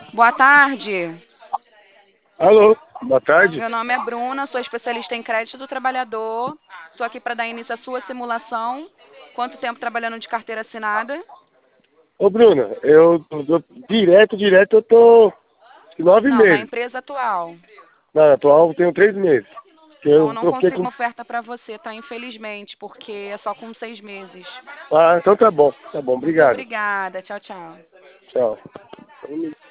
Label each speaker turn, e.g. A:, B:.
A: Boa tarde.
B: Alô, boa tarde.
A: Meu nome é Bruna, sou especialista em crédito do trabalhador. Estou aqui para dar início à sua simulação. Quanto tempo trabalhando de carteira assinada?
B: Ô, Bruna, direto eu tô 9
A: Não, na
B: meses.
A: empresa atual.
B: Na atual eu tenho 3 meses.
A: Então eu
B: Eu,
A: não
B: eu fiquei
A: consigo
B: com.
A: oferta para você, tá? Infelizmente, porque é só com 6 meses.
B: Ah, então tá bom,
A: Muito
B: obrigado.
A: obrigada. Tchau, tchau.
B: Tchau.